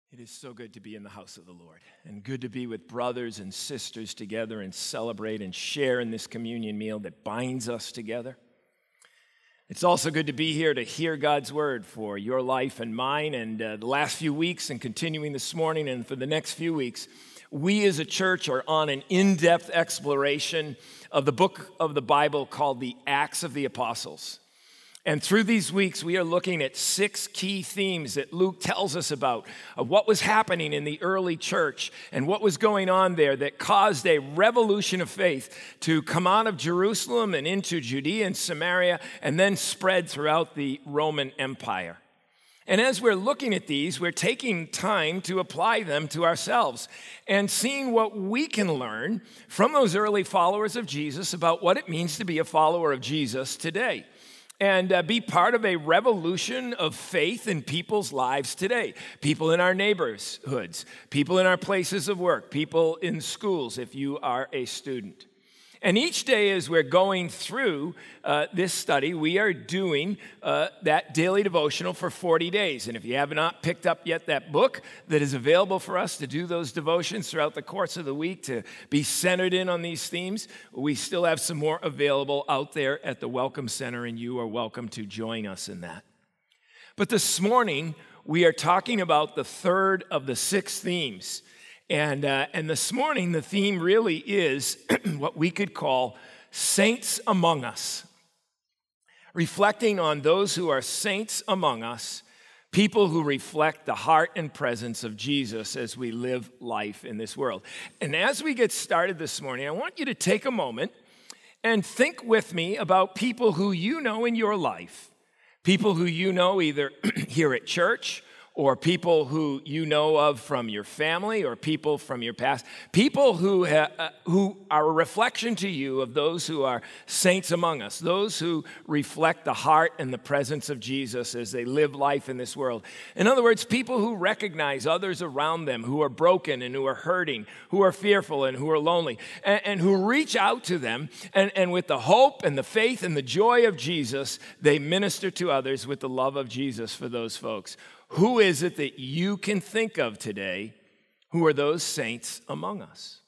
It is so good to be in the house of the Lord and good to be with brothers and sisters together and celebrate and share in this communion meal that binds us together. It's also good to be here to hear God's word for your life and mine. And the last few weeks and continuing this morning and for the next few weeks, we as a church are on an in-depth exploration of the book of the Bible called the Acts of the Apostles. And through these weeks, we are looking at 6 key themes that Luke tells us about of what was happening in the early church and what was going on there that caused a revolution of faith to come out of Jerusalem and into Judea and Samaria and then spread throughout the Roman Empire. And as we're looking at these, we're taking time to apply them to ourselves and seeing what we can learn from those early followers of Jesus about what it means to be a follower of Jesus today. And be part of a revolution of faith in people's lives today. People in our neighborhoods, people in our places of work, people in schools if you are a student. And each day as we're going through this study, we are doing that daily devotional for 40 days. And if you have not picked up yet that book that is available for us to do those devotions throughout the course of the week to be centered in on these themes, we still have some more available out there at the Welcome Center, and you are welcome to join us in that. But this morning, we are talking about the third of the 6 themes. And this morning, the theme really is what we could call saints among us. Reflecting on those who are saints among us, people who reflect the heart and presence of Jesus as we live life in this world. And as we get started this morning, I want you to take a moment and think with me about people who you know in your life, people who you know either here at church or people who you know of from your family or people from your past, people who are a reflection to you of those who are saints among us, those who reflect the heart and the presence of Jesus as they live life in this world. In other words, people who recognize others around them who are broken and who are hurting, who are fearful and who are lonely, and who reach out to them, and with the hope and the faith and the joy of Jesus, they minister to others with the love of Jesus for those folks. Who is it that you can think of today who are those saints among us?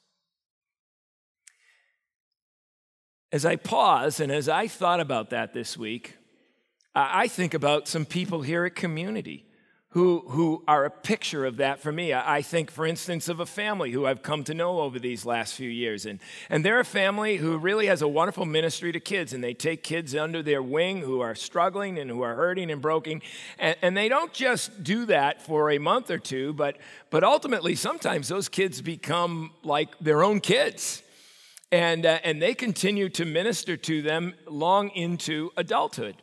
As I pause and as I thought about that this week, I think about some people here at Community who are a picture of that for me. I think, for instance, of a family who I've come to know over these last few years. And they're a family who really has a wonderful ministry to kids, and they take kids under their wing who are struggling and who are hurting and broken. And they don't just do that for a month or two, but ultimately sometimes those kids become like their own kids. And they continue to minister to them long into adulthood.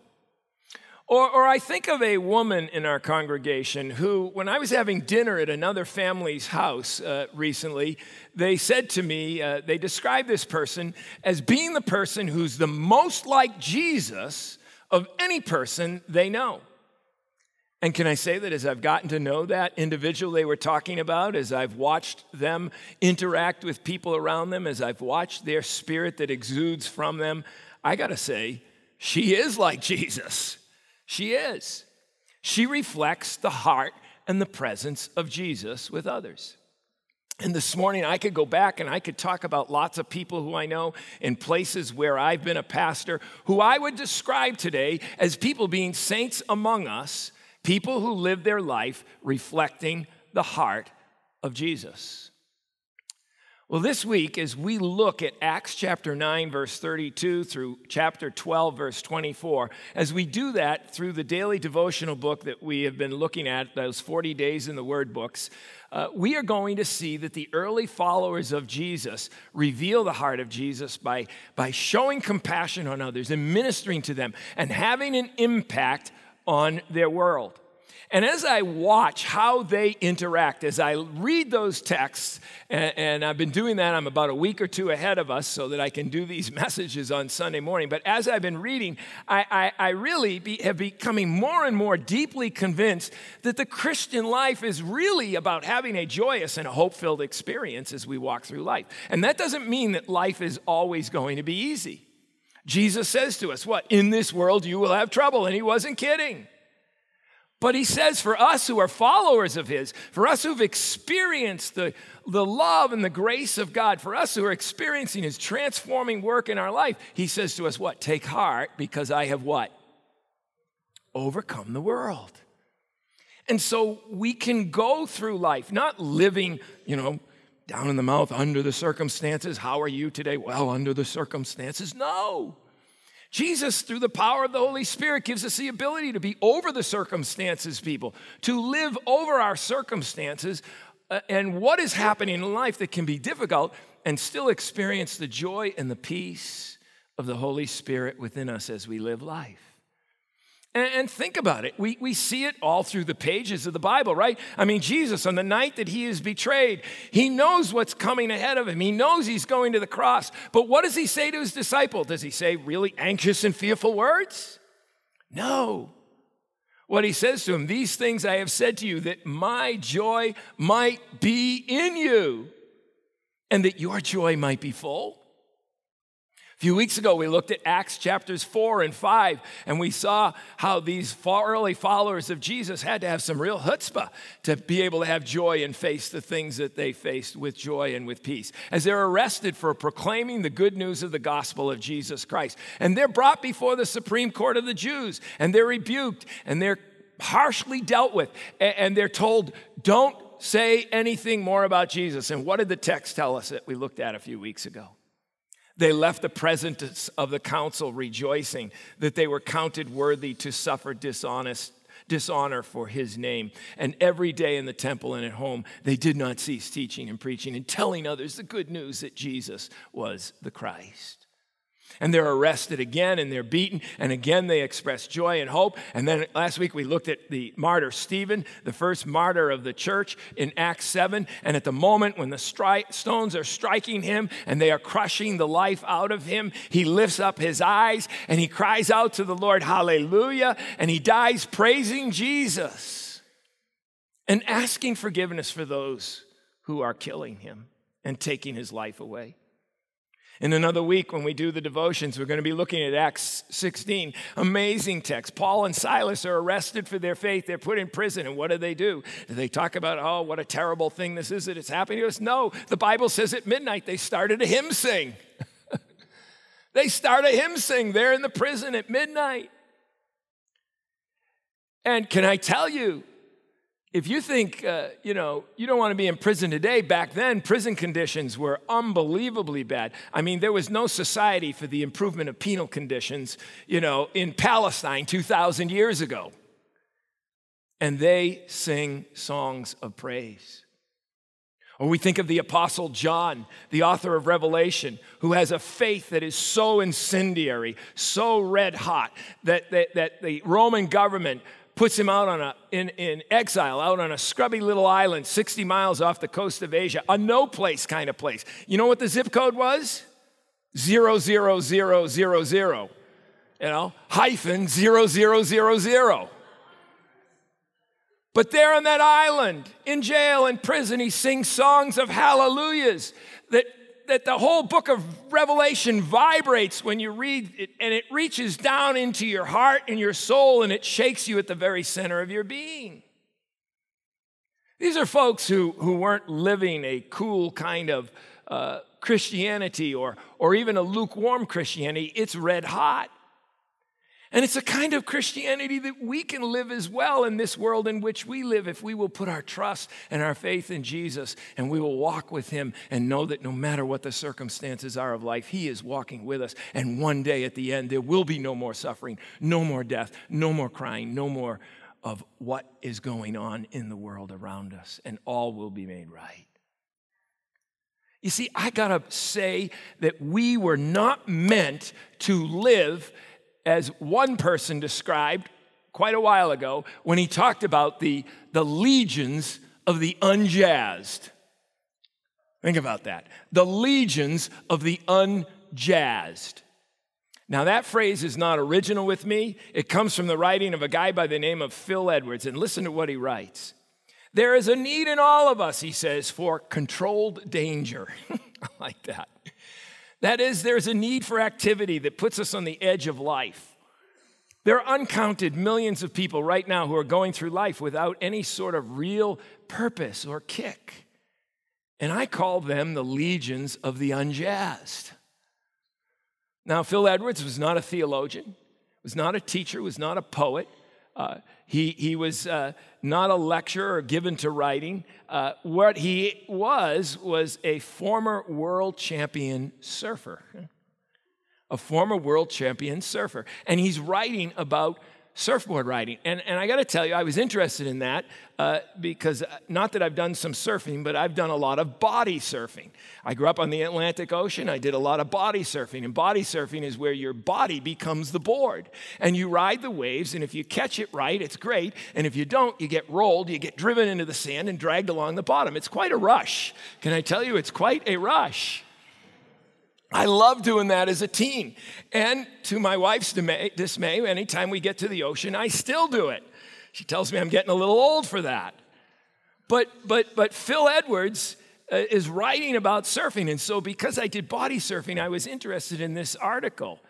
Or I think of a woman in our congregation who, when I was having dinner at another family's house recently, they said to me, they described this person as being the person who's the most like Jesus of any person they know. And can I say that as I've gotten to know that individual they were talking about, as I've watched them interact with people around them, as I've watched their spirit that exudes from them, I got to say, she is like Jesus. She is. She reflects the heart and the presence of Jesus with others. And this morning, I could go back and I could talk about lots of people who I know in places where I've been a pastor, who I would describe today as people being saints among us, people who live their life reflecting the heart of Jesus. Well, this week, as we look at Acts chapter 9, verse 32 through chapter 12, verse 24, as we do that through the daily devotional book that we have been looking at, those 40 days in the Word books, we are going to see that the early followers of Jesus reveal the heart of Jesus by showing compassion on others and ministering to them and having an impact on their world. And as I watch how they interact, as I read those texts, and I've been doing that, I'm about a week or two ahead of us so that I can do these messages on Sunday morning. But as I've been reading, I really have becoming more and more deeply convinced that the Christian life is really about having a joyous and a hope-filled experience as we walk through life. And that doesn't mean that life is always going to be easy. Jesus says to us, what? In this world you will have trouble, and he wasn't kidding. But he says for us who are followers of his, for us who've experienced the love and the grace of God, for us who are experiencing his transforming work in our life, he says to us what? Take heart, because I have what? Overcome the world. And so we can go through life not living, down in the mouth under the circumstances. How are you today? Well, under the circumstances. No. Jesus, through the power of the Holy Spirit, gives us the ability to be over the circumstances, people, to live over our circumstances and what is happening in life that can be difficult and still experience the joy and the peace of the Holy Spirit within us as we live life. And think about it. We see it all through the pages of the Bible, right? I mean, Jesus, on the night that he is betrayed, he knows what's coming ahead of him. He knows he's going to the cross. But what does he say to his disciple? Does he say really anxious and fearful words? No. What he says to him, these things I have said to you, that my joy might be in you, and that your joy might be full. A few weeks ago, we looked at Acts chapters 4 and 5, and we saw how these early followers of Jesus had to have some real chutzpah to be able to have joy and face the things that they faced with joy and with peace. As they're arrested for proclaiming the good news of the gospel of Jesus Christ. And they're brought before the Supreme Court of the Jews, and they're rebuked, and they're harshly dealt with, and they're told, don't say anything more about Jesus. And what did the text tell us that we looked at a few weeks ago? They left the presence of the council rejoicing that they were counted worthy to suffer dishonor for his name. And every day in the temple and at home, they did not cease teaching and preaching and telling others the good news that Jesus was the Christ. And they're arrested again, and they're beaten, and again they express joy and hope. And then last week we looked at the martyr Stephen, the first martyr of the church in Acts 7. And at the moment when the stones are striking him and they are crushing the life out of him, he lifts up his eyes and he cries out to the Lord, hallelujah, and he dies praising Jesus and asking forgiveness for those who are killing him and taking his life away. In another week, when we do the devotions, we're going to be looking at Acts 16. Amazing text. Paul and Silas are arrested for their faith. They're put in prison. And what do? Do they talk about, oh, what a terrible thing this is that it's happening to us? No. The Bible says at midnight they started a hymn sing. They start a hymn sing there in the prison at midnight. And can I tell you, if you think, you don't want to be in prison today, back then, prison conditions were unbelievably bad. I mean, there was no society for the improvement of penal conditions, in Palestine 2,000 years ago. And they sing songs of praise. Or we think of the Apostle John, the author of Revelation, who has a faith that is so incendiary, so red hot, that the Roman government puts him out in exile, out on a scrubby little island 60 miles off the coast of Asia, a no place kind of place. You know what the zip code was? 00000, hyphen 0000. But there on that island, in jail, in prison, he sings songs of hallelujahs that the whole book of Revelation vibrates when you read it, and it reaches down into your heart and your soul, and it shakes you at the very center of your being. These are folks who weren't living a cool kind of Christianity or even a lukewarm Christianity. It's red hot. And it's a kind of Christianity that we can live as well in this world in which we live if we will put our trust and our faith in Jesus, and we will walk with him and know that no matter what the circumstances are of life, he is walking with us. And one day at the end, there will be no more suffering, no more death, no more crying, no more of what is going on in the world around us, and all will be made right. You see, I gotta say that we were not meant to live as one person described quite a while ago when he talked about the legions of the unjazzed. Think about that. The legions of the unjazzed. Now, that phrase is not original with me. It comes from the writing of a guy by the name of Phil Edwards. And listen to what he writes. There is a need in all of us, he says, for controlled danger. I like that. That is, there's a need for activity that puts us on the edge of life. There are uncounted millions of people right now who are going through life without any sort of real purpose or kick. And I call them the legions of the unjazzed. Now, Phil Edwards was not a theologian, was not a teacher, was not a poet. He was not a lecturer or given to writing. What he was a former world champion surfer. A former world champion surfer. And he's writing about surfboard riding. And I got to tell you, I was interested in that because not that I've done some surfing, but I've done a lot of body surfing. I grew up on the Atlantic Ocean. I did a lot of body surfing. And body surfing is where your body becomes the board. And you ride the waves, and if you catch it right, it's great. And if you don't, you get rolled, you get driven into the sand and dragged along the bottom. It's quite a rush. Can I tell you, it's quite a rush. I love doing that as a teen. And to my wife's dismay, anytime we get to the ocean, I still do it. She tells me I'm getting a little old for that. But Phil Edwards is writing about surfing. And so because I did body surfing, I was interested in this article.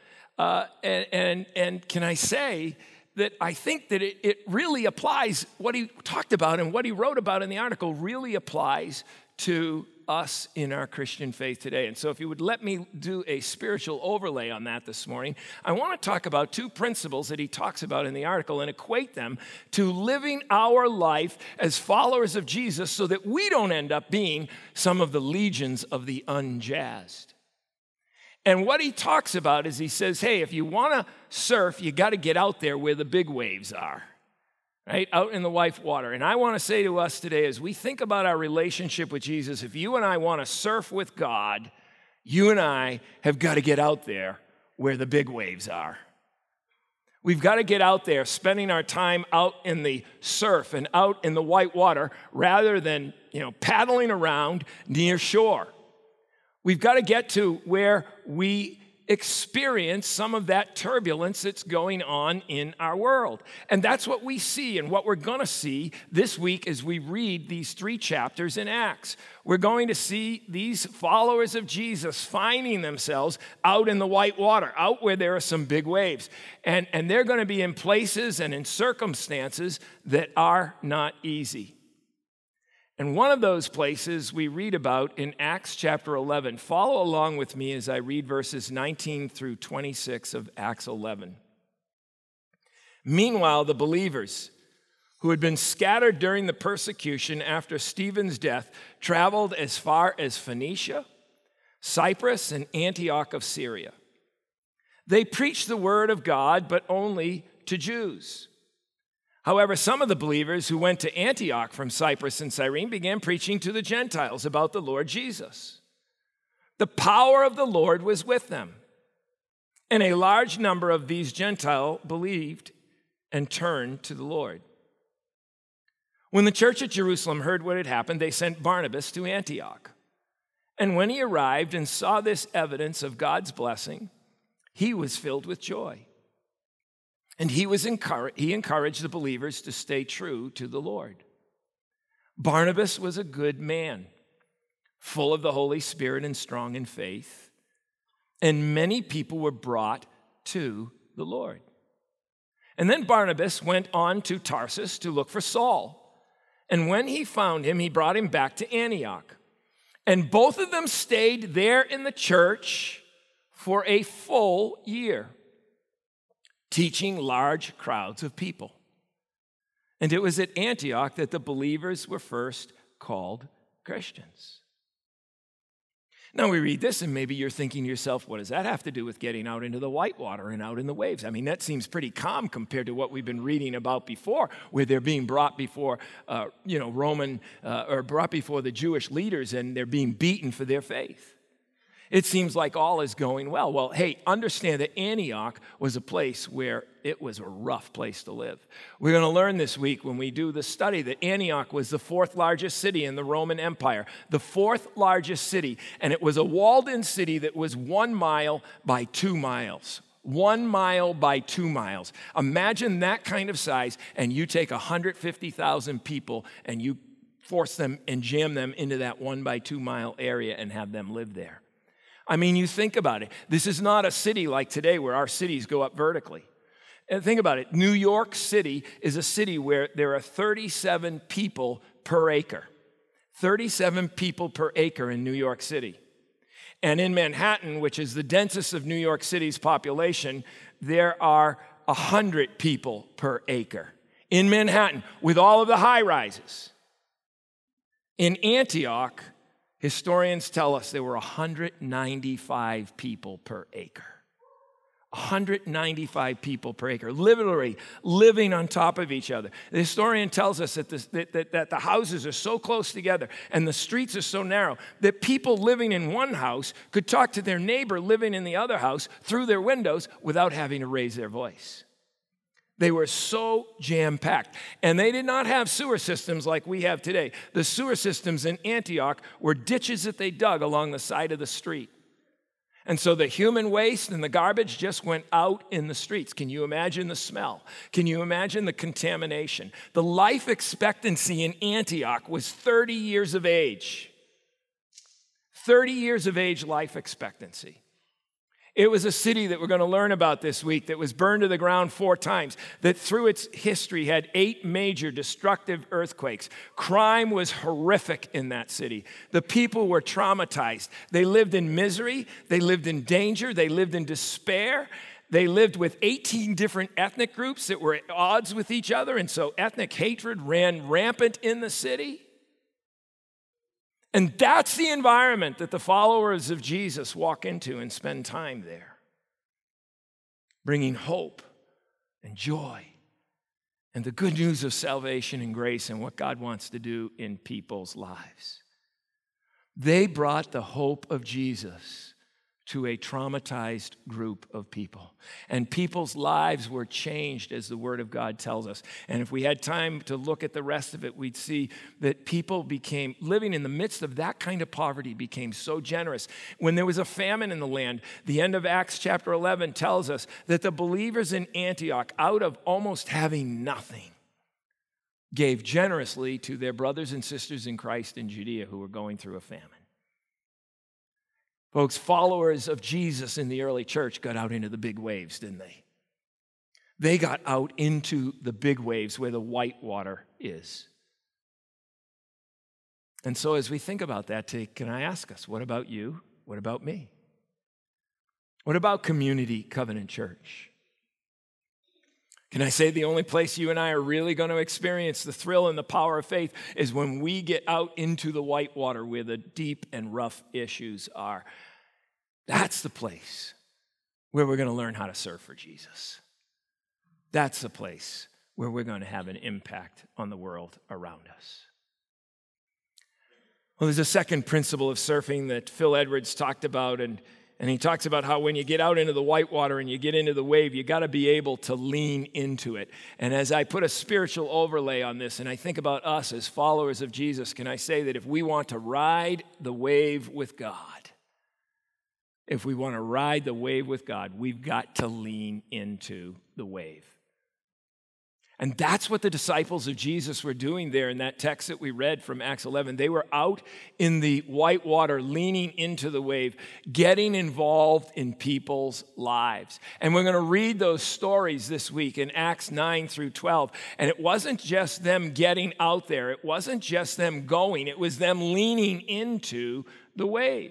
And can I say that I think that it really applies, what he talked about and what he wrote about in the article really applies to us in our Christian faith today. And so if you would let me do a spiritual overlay on that this morning, I want to talk about two principles that he talks about in the article and equate them to living our life as followers of Jesus so that we don't end up being some of the legions of the unjazzed. And what he talks about is he says, hey, if you want to surf, you got to get out there where the big waves are. Right, out in the white water. And I want to say to us today, as we think about our relationship with Jesus, if you and I want to surf with God, you and I have got to get out there where the big waves are. We've got to get out there, spending our time out in the surf and out in the white water rather than, paddling around near shore. We've got to get to where we experience some of that turbulence that's going on in our world. And that's what we see and what we're going to see this week as we read these 3 chapters in Acts. We're going to see these followers of Jesus finding themselves out in the white water, out where there are some big waves. And they're going to be in places and in circumstances that are not easy. And one of those places we read about in Acts chapter 11. Follow along with me as I read verses 19 through 26 of Acts 11. Meanwhile, the believers who had been scattered during the persecution after Stephen's death traveled as far as Phoenicia, Cyprus, and Antioch of Syria. They preached the word of God, but only to Jews. However, some of the believers who went to Antioch from Cyprus and Cyrene began preaching to the Gentiles about the Lord Jesus. The power of the Lord was with them, and a large number of these Gentiles believed and turned to the Lord. When the church at Jerusalem heard what had happened, they sent Barnabas to Antioch. And when he arrived and saw this evidence of God's blessing, he was filled with joy. And he encouraged the believers to stay true to the Lord. Barnabas was a good man, full of the Holy Spirit and strong in faith. And many people were brought to the Lord. And then Barnabas went on to Tarsus to look for Saul. And when he found him, he brought him back to Antioch. And both of them stayed there in the church for a full year, teaching large crowds of people. And it was at Antioch that the believers were first called Christians. Now we read this and maybe you're thinking to yourself, what does that have to do with getting out into the white water and out in the waves? I mean, that seems pretty calm compared to what we've been reading about before, where they're being brought before, Roman, or brought before the Jewish leaders and they're being beaten for their faith. It seems like all is going well. Well, hey, understand that Antioch was a place where it was a rough place to live. We're going to learn this week when we do the study that Antioch was the 4th largest city in the Roman Empire, the 4th largest city, and it was a walled-in city that was 1 mile by 2 miles. 1 mile by 2 miles. Imagine that kind of size, and you take 150,000 people and you force them and jam them into that 1 by 2 mile area and have them live there. I mean, you think about it. This is not a city like today where our cities go up vertically. And think about it. New York City is a city where there are 37 people per acre. 37 people per acre in New York City. And in Manhattan, which is the densest of New York City's population, there are 100 people per acre. In Manhattan, with all of the high rises. In Antioch, historians tell us there were 195 people per acre. 195 people per acre, literally living on top of each other. The historian tells us that the houses are so close together and the streets are so narrow that people living in one house could talk to their neighbor living in the other house through their windows without having to raise their voice. They were so jam-packed. And they did not have sewer systems like we have today. The sewer systems in Antioch were ditches that they dug along the side of the street. And so the human waste and the garbage just went out in the streets. Can you imagine the smell? Can you imagine the contamination? The life expectancy in Antioch was 30 years of age. 30 years of age life expectancy. It was a city that we're going to learn about this week that was burned to the ground 4 times, that through its history had 8 major destructive earthquakes. Crime was horrific in that city. The people were traumatized. They lived in misery. They lived in danger. They lived in despair. They lived with 18 different ethnic groups that were at odds with each other, and so ethnic hatred ran rampant in the city. And that's the environment that the followers of Jesus walk into and spend time there, bringing hope and joy and the good news of salvation and grace and what God wants to do in people's lives. They brought the hope of Jesus to a traumatized group of people. And people's lives were changed, as the Word of God tells us. And if we had time to look at the rest of it, we'd see that people became, living in the midst of that kind of poverty, became so generous. When there was a famine in the land, the end of Acts chapter 11 tells us that the believers in Antioch, out of almost having nothing, gave generously to their brothers and sisters in Christ in Judea who were going through a famine. Folks, followers of Jesus in the early church got out into the big waves, didn't they? They got out into the big waves where the white water is. And so as we think about that, can I ask us, what about you? What about me? What about Community Covenant Church? Can I say the only place you and I are really going to experience the thrill and the power of faith is when we get out into the white water where the deep and rough issues are. That's the place where we're going to learn how to serve for Jesus. That's the place where we're going to have an impact on the world around us. Well, there's a second principle of surfing that Phil Edwards talked about, and he talks about how when you get out into the white water and you get into the wave, you got to be able to lean into it. And as I put a spiritual overlay on this, and I think about us as followers of Jesus, can I say that if we want to ride the wave with God, we've got to lean into the wave. And that's what the disciples of Jesus were doing there in that text that we read from Acts 11. They were out in the white water, leaning into the wave, getting involved in people's lives. And we're going to read those stories this week in Acts 9 through 12. And it wasn't just them getting out there. It wasn't just them going. It was them leaning into the wave.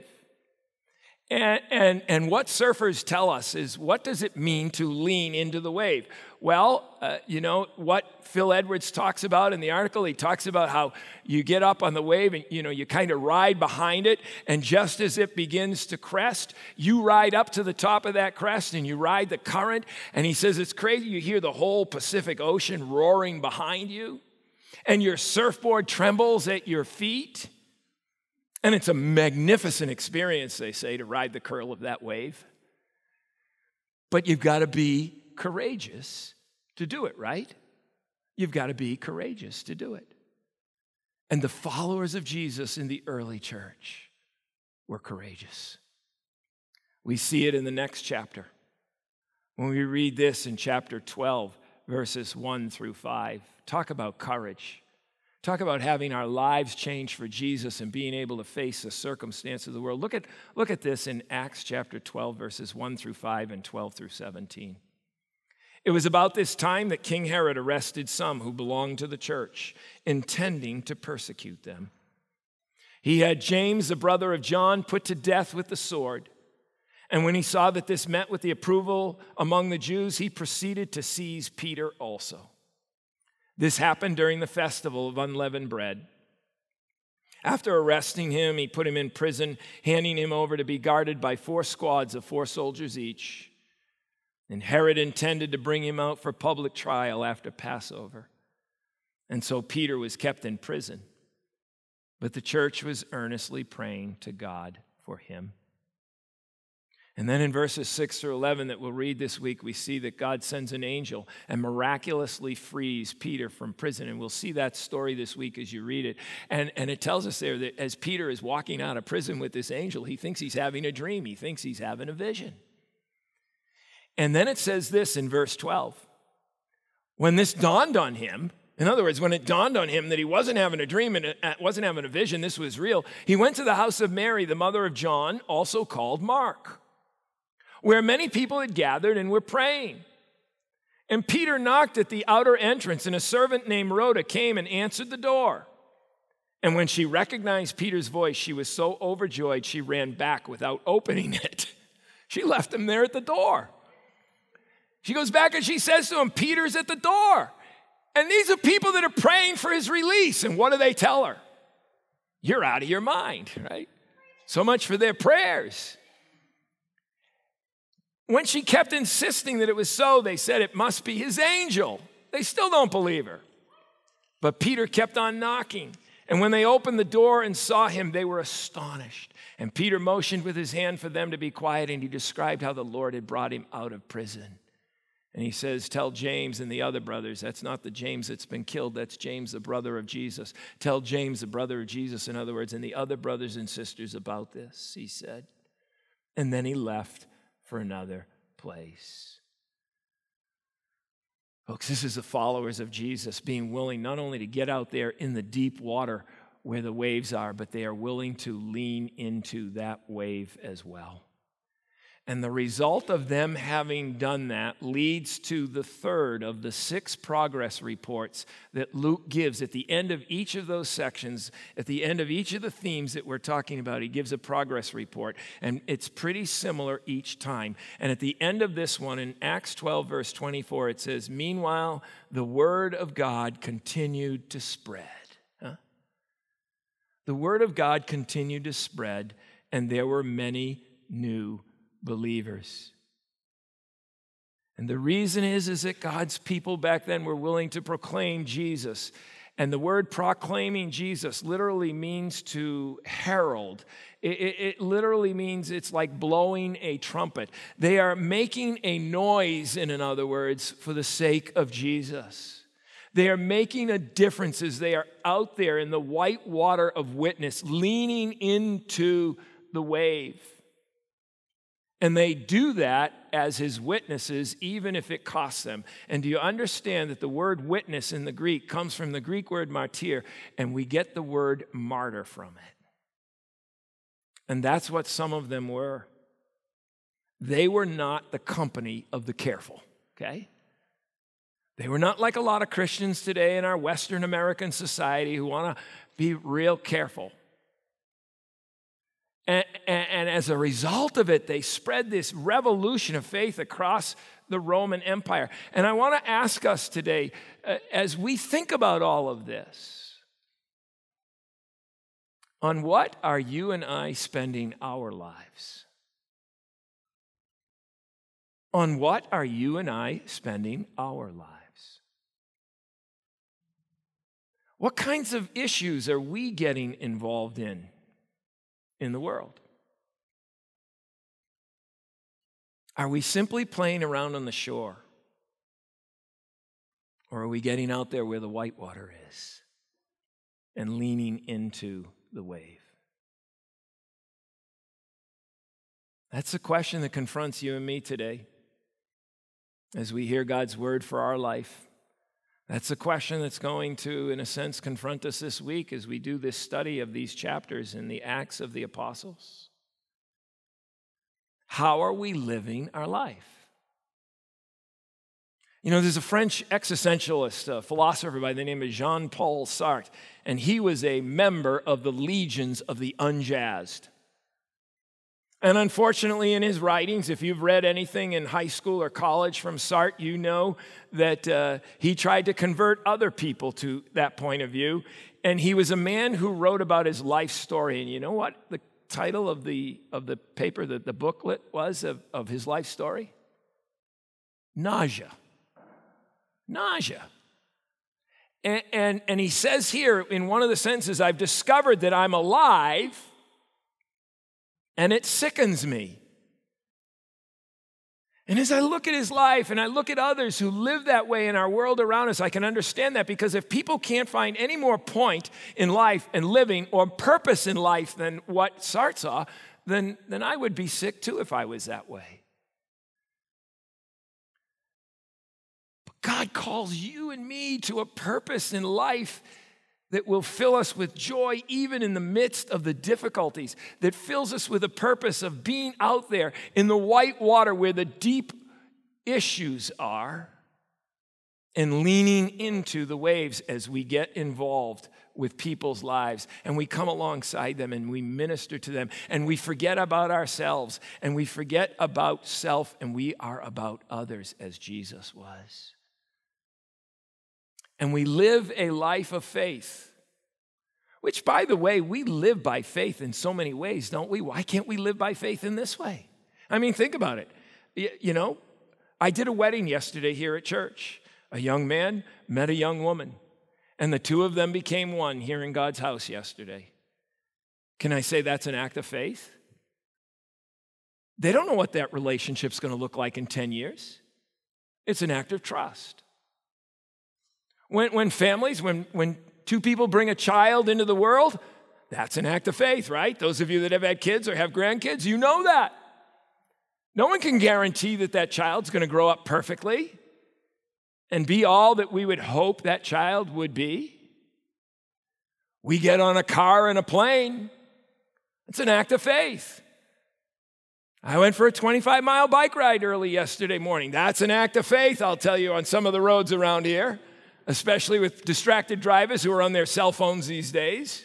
And what surfers tell us is, what does it mean to lean into the wave? Well, what Phil Edwards talks about in the article, he talks about how you get up on the wave and, you kind of ride behind it. And just as it begins to crest, you ride up to the top of that crest and you ride the current. And he says it's crazy. You hear the whole Pacific Ocean roaring behind you. And your surfboard trembles at your feet. And it's a magnificent experience, they say, to ride the curl of that wave. But you've got to be courageous to do it, right? You've got to be courageous to do it. And the followers of Jesus in the early church were courageous. We see it in the next chapter. When we read this in chapter 12, verses 1 through 5, talk about courage. Talk about having our lives changed for Jesus and being able to face the circumstances of the world. Look at this in Acts chapter 12, verses 1 through 5 and 12 through 17. It was about this time that King Herod arrested some who belonged to the church, intending to persecute them. He had James, the brother of John, put to death with the sword. And when he saw that this met with the approval among the Jews, he proceeded to seize Peter also. This happened during the festival of unleavened bread. After arresting him, he put him in prison, handing him over to be guarded by 4 squads of 4 soldiers each. And Herod intended to bring him out for public trial after Passover. And so Peter was kept in prison. But the church was earnestly praying to God for him. And then in verses 6 through 11 that we'll read this week, we see that God sends an angel and miraculously frees Peter from prison. And we'll see that story this week as you read it. And it tells us there that as Peter is walking out of prison with this angel, he thinks he's having a dream. He thinks he's having a vision. And then it says this in verse 12. When this dawned on him, in other words, when it dawned on him that he wasn't having a dream and wasn't having a vision, this was real, he went to the house of Mary, the mother of John, also called Mark, where many people had gathered and were praying. And Peter knocked at the outer entrance, and a servant named Rhoda came and answered the door. And when she recognized Peter's voice, she was so overjoyed she ran back without opening it. She left him there at the door. She goes back and she says to him, Peter's at the door. And these are people that are praying for his release. And what do they tell her? You're out of your mind, right? So much for their prayers. When she kept insisting that it was so, they said it must be his angel. They still don't believe her. But Peter kept on knocking. And when they opened the door and saw him, they were astonished. And Peter motioned with his hand for them to be quiet, and he described how the Lord had brought him out of prison. And he says, tell James and the other brothers, that's not the James that's been killed, that's James, the brother of Jesus. Tell James, the brother of Jesus, in other words, and the other brothers and sisters about this, he said. And then he left for another place. Folks, this is the followers of Jesus being willing not only to get out there in the deep water where the waves are, but they are willing to lean into that wave as well. And the result of them having done that leads to the third of the 6 progress reports that Luke gives at the end of each of those sections, at the end of each of the themes that we're talking about. He gives a progress report, and it's pretty similar each time. And at the end of this one, in Acts 12, verse 24, it says, meanwhile, the word of God continued to spread. The word of God continued to spread, and there were many new believers. And the reason is that God's people back then were willing to proclaim Jesus. And the word proclaiming Jesus literally means to herald. It literally means it's like blowing a trumpet. They are making a noise, in other words, for the sake of Jesus. They are making a difference as they are out there in the white water of witness, leaning into the wave. And they do that as his witnesses, even if it costs them. And do you understand that the word witness in the Greek comes from the Greek word martyr, and we get the word martyr from it? And that's what some of them were. They were not the company of the careful, okay? They were not like a lot of Christians today in our Western American society who want to be real careful. And as a result of it, they spread this revolution of faith across the Roman Empire. And I want to ask us today, as we think about all of this, on what are you and I spending our lives? On what are you and I spending our lives? What kinds of issues are we getting involved in the world? Are we simply playing around on the shore? Or are we getting out there where the white water is and leaning into the wave? That's the question that confronts you and me today as we hear God's word for our life. That's the question that's going to, in a sense, confront us this week as we do this study of these chapters in the Acts of the Apostles. How are we living our life? You know, there's a French existentialist, philosopher by the name of Jean-Paul Sartre, and he was a member of the legions of the unjazzed. And unfortunately, in his writings, if you've read anything in high school or college from Sartre, you know that he tried to convert other people to that point of view. And he was a man who wrote about his life story. And you know what the title of the paper, the booklet was of his life story? Nausea. Nausea. And he says here in one of the sentences, I've discovered that I'm alive, and it sickens me. And as I look at his life and I look at others who live that way in our world around us, I can understand that, because if people can't find any more point in life and living or purpose in life than what Sartre saw, then I would be sick too if I was that way. But God calls you and me to a purpose in life that will fill us with joy even in the midst of the difficulties, that fills us with a purpose of being out there in the white water where the deep issues are, and leaning into the waves as we get involved with people's lives, and we come alongside them and we minister to them, and we forget about ourselves, and we forget about self, and we are about others as Jesus was. And we live a life of faith, which, by the way, we live by faith in so many ways, don't we? Why can't we live by faith in this way? I mean, think about it. You know, I did a wedding yesterday here at church. A young man met a young woman, and the two of them became one here in God's house yesterday. Can I say that's an act of faith? They don't know what that relationship's going to look like in 10 years. It's an act of trust. When families, when two people bring a child into the world, that's an act of faith, right? Those of you that have had kids or have grandkids, you know that. No one can guarantee that that child's going to grow up perfectly and be all that we would hope that child would be. We get on a car and a plane. It's an act of faith. I went for a 25-mile bike ride early yesterday morning. That's an act of faith, I'll tell you, on some of the roads around here, especially with distracted drivers who are on their cell phones these days.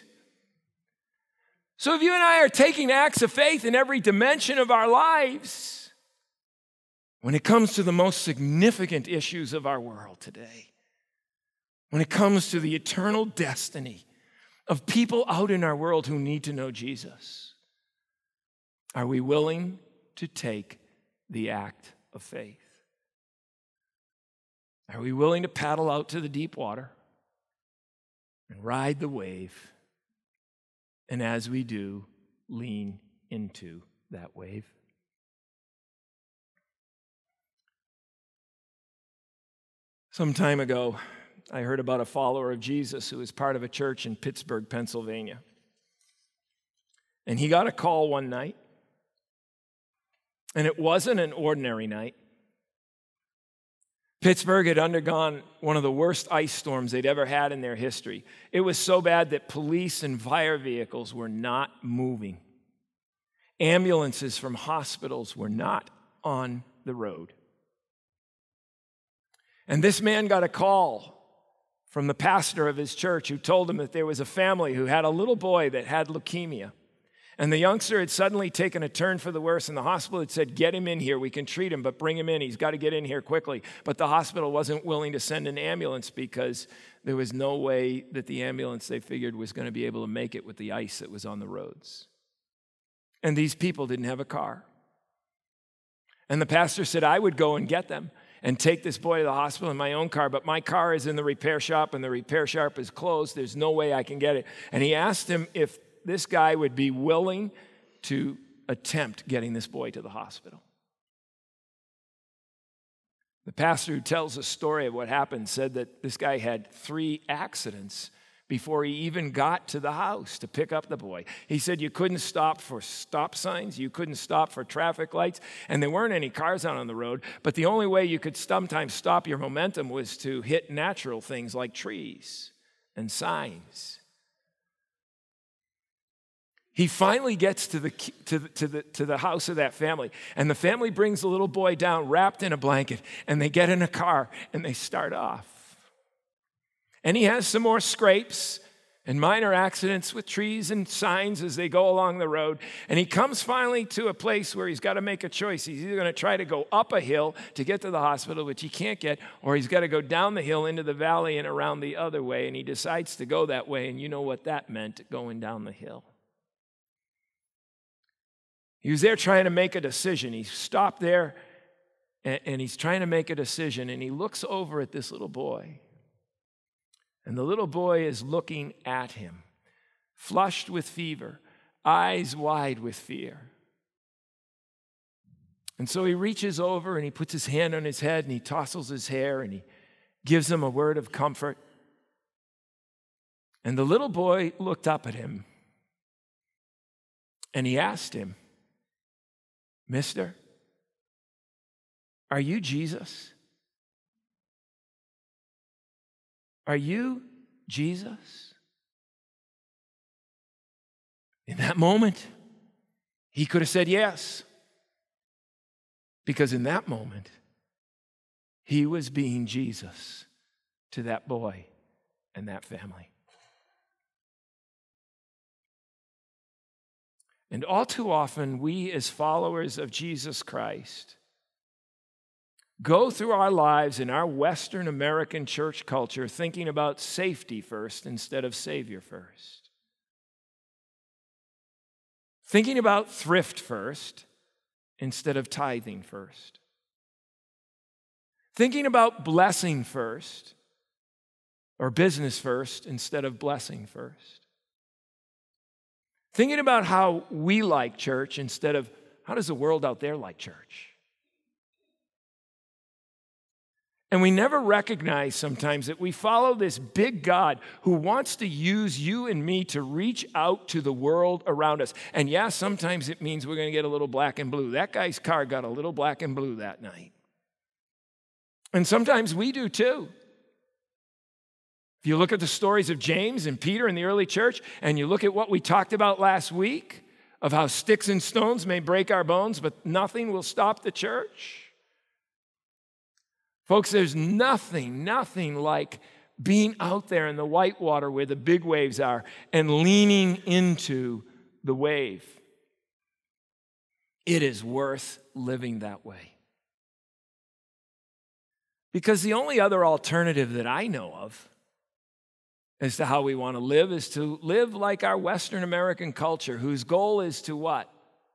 So if you and I are taking acts of faith in every dimension of our lives, when it comes to the most significant issues of our world today, when it comes to the eternal destiny of people out in our world who need to know Jesus, are we willing to take the act of faith? Are we willing to paddle out to the deep water and ride the wave? And as we do, lean into that wave. Some time ago, I heard about a follower of Jesus who was part of a church in Pittsburgh, Pennsylvania. And he got a call one night, and it wasn't an ordinary night. Pittsburgh had undergone one of the worst ice storms they'd ever had in their history. It was so bad that police and fire vehicles were not moving. Ambulances from hospitals were not on the road. And this man got a call from the pastor of his church who told him that there was a family who had a little boy that had leukemia. And the youngster had suddenly taken a turn for the worse, and the hospital had said, get him in here, we can treat him, but bring him in, he's got to get in here quickly. But the hospital wasn't willing to send an ambulance because there was no way that the ambulance, they figured, was going to be able to make it with the ice that was on the roads. And these people didn't have a car. And the pastor said, I would go and get them and take this boy to the hospital in my own car, but my car is in the repair shop, and the repair shop is closed. There's no way I can get it. And he asked him if this guy would be willing to attempt getting this boy to the hospital. The pastor who tells the story of what happened said that this guy had 3 accidents before he even got to the house to pick up the boy. He said you couldn't stop for stop signs, you couldn't stop for traffic lights, and there weren't any cars out on the road, but the only way you could sometimes stop your momentum was to hit natural things like trees and signs. He finally gets to the house of that family, and the family brings the little boy down wrapped in a blanket, and they get in a car, and they start off. And he has some more scrapes and minor accidents with trees and signs as they go along the road, and he comes finally to a place where he's got to make a choice. He's either going to try to go up a hill to get to the hospital, which he can't get, or he's got to go down the hill into the valley and around the other way, and he decides to go that way, and you know what that meant, going down the hill. He was there trying to make a decision. He stopped there, and he's trying to make a decision, and he looks over at this little boy. And the little boy is looking at him, flushed with fever, eyes wide with fear. And so he reaches over and he puts his hand on his head and he tousles his hair and he gives him a word of comfort. And the little boy looked up at him and he asked him, "Mister, are you Jesus? Are you Jesus?" In that moment, he could have said yes, because in that moment, he was being Jesus to that boy and that family. And all too often, we as followers of Jesus Christ go through our lives in our Western American church culture thinking about safety first instead of Savior first. Thinking about thrift first instead of tithing first. Thinking about blessing first or business first instead of blessing first. Thinking about how we like church instead of how does the world out there like church. And we never recognize sometimes that we follow this big God who wants to use you and me to reach out to the world around us. And yeah, sometimes it means we're going to get a little black and blue. That guy's car got a little black and blue that night. And sometimes we do too. If you look at the stories of James and Peter in the early church, and you look at what we talked about last week, of how sticks and stones may break our bones, but nothing will stop the church. Folks, there's nothing like being out there in the white water where the big waves are and leaning into the wave. It is worth living that way. Because the only other alternative that I know of as to how we want to live is to live like our Western American culture, whose goal is to what?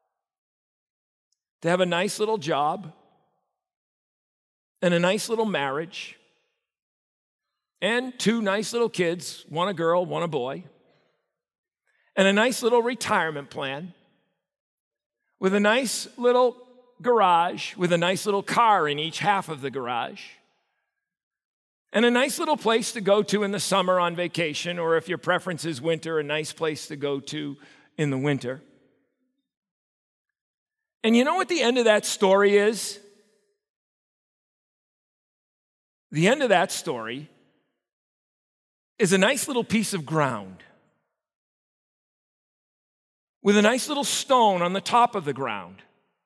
To have a nice little job, and a nice little marriage, and 2 nice little kids, one a girl, one a boy, and a nice little retirement plan, with a nice little garage, with a nice little car in each half of the garage, and a nice little place to go to in the summer on vacation, or if your preference is winter, a nice place to go to in the winter. And you know what the end of that story is? The end of that story is a nice little piece of ground with a nice little stone on the top of the ground,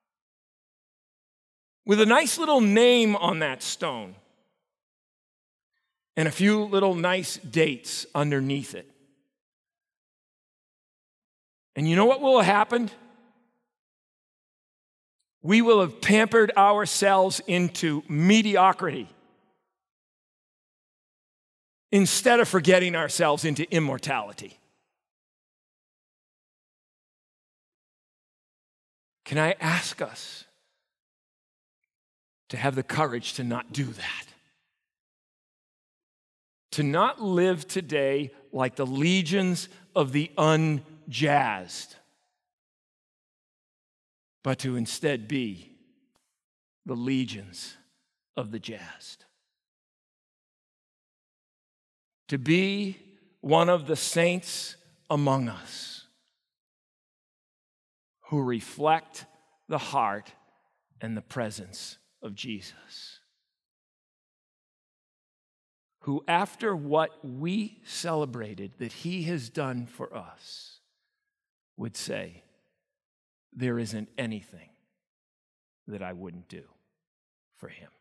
with a nice little name on that stone, and a few little nice dates underneath it. And you know what will have happened? We will have pampered ourselves into mediocrity instead of forgetting ourselves into immortality. Can I ask us to have the courage to not do that? To not live today like the legions of the unjazzed, but to instead be the legions of the jazzed. To be one of the saints among us who reflect the heart and the presence of Jesus. Who, after what we celebrated that he has done for us, would say, there isn't anything that I wouldn't do for him.